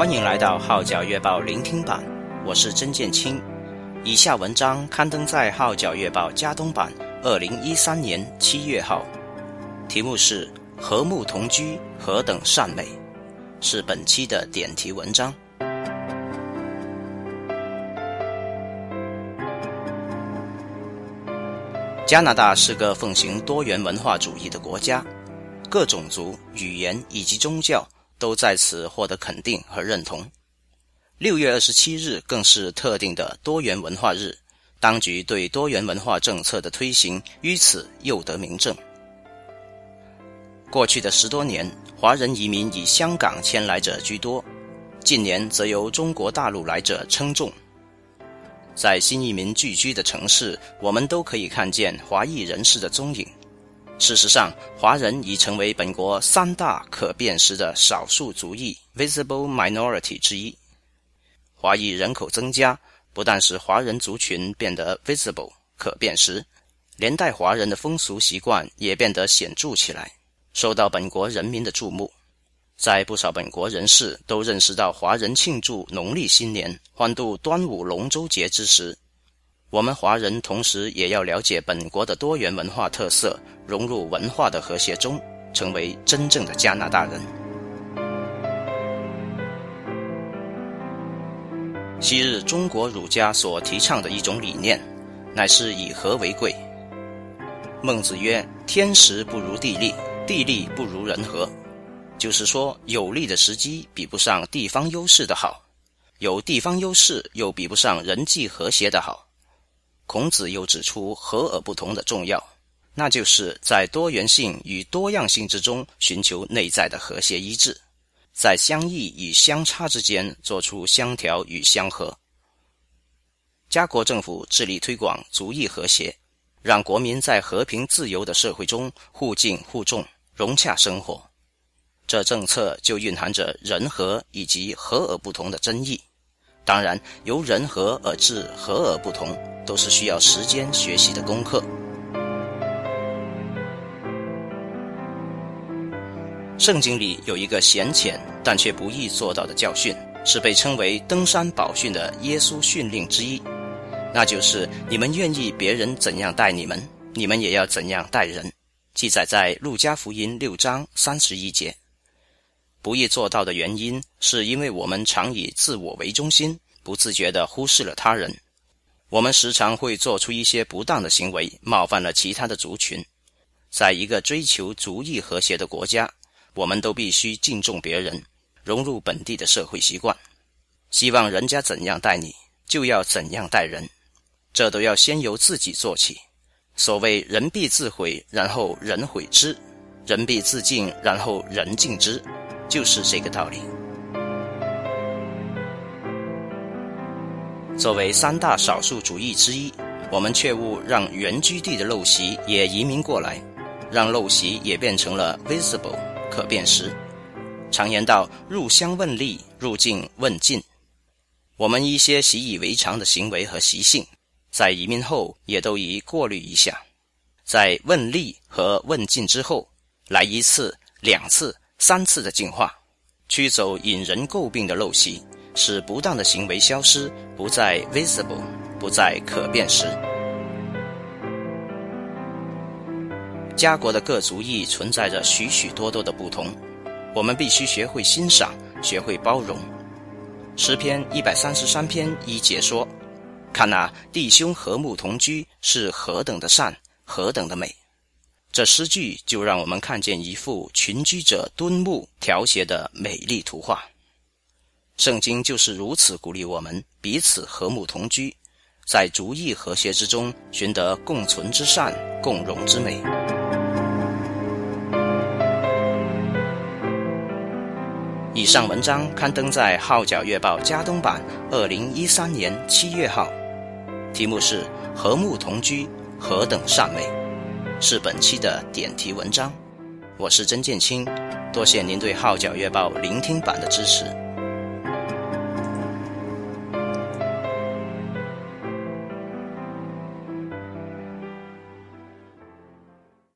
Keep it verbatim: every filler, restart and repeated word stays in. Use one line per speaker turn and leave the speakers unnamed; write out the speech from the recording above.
欢迎来到号角月报聆听版，我是曾建清。以下文章刊登在号角月报加东版二零一三年七月号，题目是和睦同居何等善美，是本期的点题文章。加拿大是个奉行多元文化主义的国家，各种族、语言以及宗教都在此获得肯定和认同。六月二十七日更是特定的多元文化日，当局对多元文化政策的推行于此又得明证。过去的十多年，华人移民以香港迁来者居多，近年则由中国大陆来者称重。在新移民聚居的城市，我们都可以看见华裔人士的踪影。事实上，华人已成为本国三大可辨识的少数族裔 visible minority 之一。华裔人口增加，不但使华人族群变得 visible 可辨识，连带华人的风俗习惯也变得显著起来，受到本国人民的注目。在不少本国人士都认识到华人庆祝农历新年、欢度端午龙舟节之时，我们华人同时也要了解本国的多元文化特色，融入文化的和谐中，成为真正的加拿大人。昔日中国儒家所提倡的一种理念，乃是以和为贵。孟子曰：天时不如地利，地利不如人和。就是说，有利的时机比不上地方优势的好，有地方优势又比不上人际和谐的好。孔子又指出和而不同的重要，那就是在多元性与多样性之中寻求内在的和谐一致，在相异与相差之间做出相调与相合。加国政府致力推广族裔和谐，让国民在和平自由的社会中互敬互重，融洽生活。这政策就蕴含着人和以及和而不同的真意。当然，由人和而至和而不同，都是需要时间学习的功课。圣经里有一个显浅但却不易做到的教训，是被称为登山宝训的耶稣训令之一，那就是你们愿意别人怎样待你们，你们也要怎样待人，记载在路加福音六章三十一节。不易做到的原因，是因为我们常以自我为中心，不自觉地忽视了他人。我们时常会做出一些不当的行为，冒犯了其他的族群。在一个追求族裔和谐的国家，我们都必须敬重别人，融入本地的社会习惯。希望人家怎样待你，就要怎样待人，这都要先由自己做起。所谓人必自毁，然后人毁之；人必自敬，然后人敬之，就是这个道理。作为三大少数主义之一，我们却勿让原居地的陋习也移民过来，让陋习也变成了 visible 可辨识。常言道，入乡问吏，入境问禁。我们一些习以为常的行为和习性，在移民后也都宜过滤一下。在问吏和问禁之后，来一次、两次、三次的净化，驱走引人诟病的陋习，使不当的行为消失，不再 visible， 不再可辨识。家国的各族裔存在着许许多多的不同，我们必须学会欣赏，学会包容。诗篇一百三十三篇一节说：看哪，弟兄和睦同居，是何等的善，何等的美。这诗句就让我们看见一幅群居者敦睦调谐的美丽图画。圣经就是如此鼓励我们彼此和睦同居，在族裔和谐之中寻得共存之善，共荣之美。以上文章刊登在号角月报加东版二零一三年七月号，题目是和睦同居何等善美，是本期的点题文章。我是曾建清，多谢您对号角月报聆听版的支持。